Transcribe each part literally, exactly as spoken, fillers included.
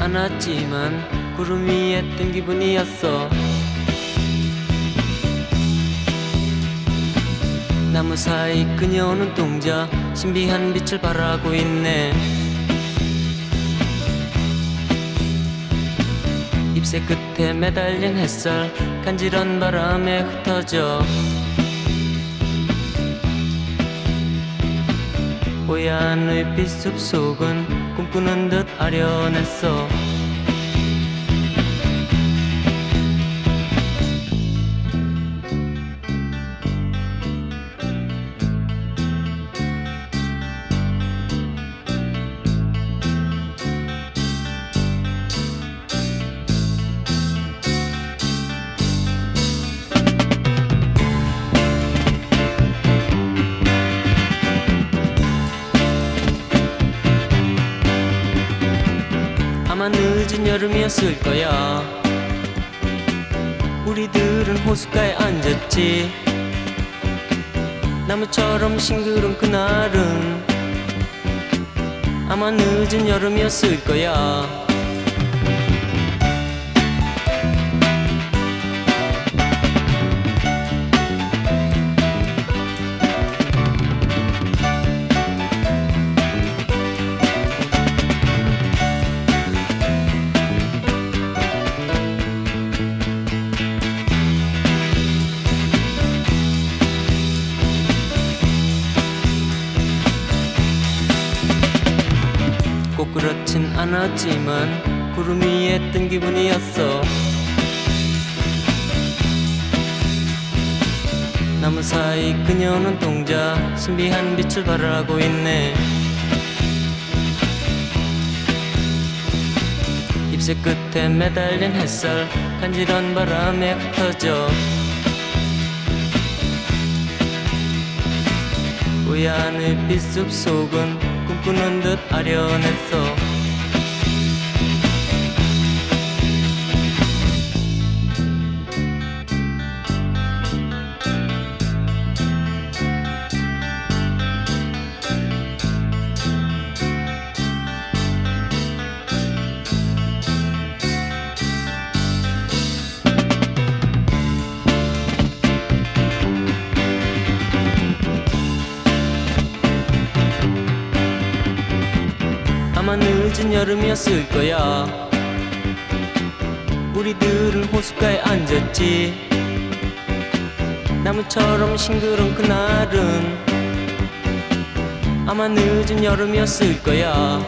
않았지만 구름 위에 뜬 기분이었어. 나무 사이 그녀는 동자 신비한 빛을 발하고 있네. 잎새 끝에 매달린 햇살 간지런 바람에 흩어져. 뽀얀의 빛숲 속은 꿈꾸는 듯 아련했어. 아마 늦은 여름이었을 거야. 우리들은 호숫가에 앉았지. 나무처럼 싱그런 그날은 아마 늦은 여름이었을 거야. 꼭 그렇진 않았지만 구름 위에 뜬 기분이었어. 나무 사이 그녀는 동자 신비한 빛을 발하고 있네. 잎새 끝에 매달린 햇살 간지런 바람에 흩어져. 뽀얀의 빛숲 속은 꿈꾸는 듯 아련했어. 아마 늦은 여름이었을 거야. 우리들은 호숫가에 앉았지. 나무처럼 싱그러운 그날은 아마 늦은 여름이었을 거야.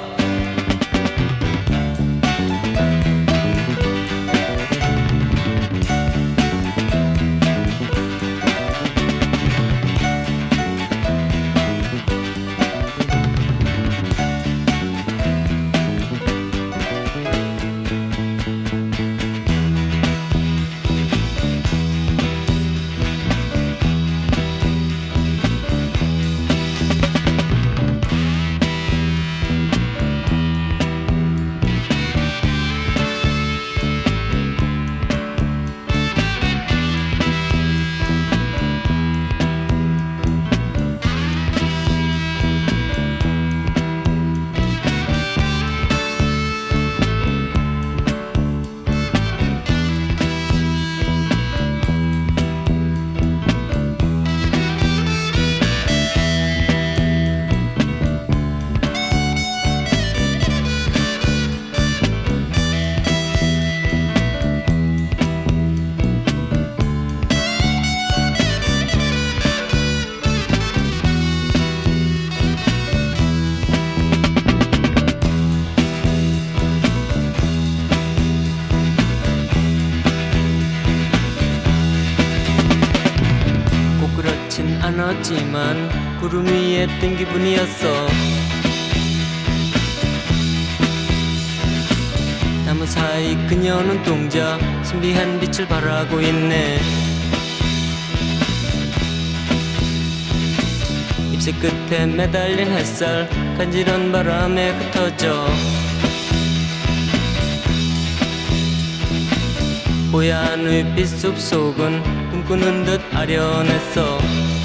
않았지만 구름 위에 뜬 기분이었어. 나무 사이 그녀는 동자 신비한 빛을 발하고 있네. 잎새 끝에 매달린 햇살 간지런 바람에 흩어져. 뽀얀 빛숲 속은 꿈꾸는 듯 아련했어.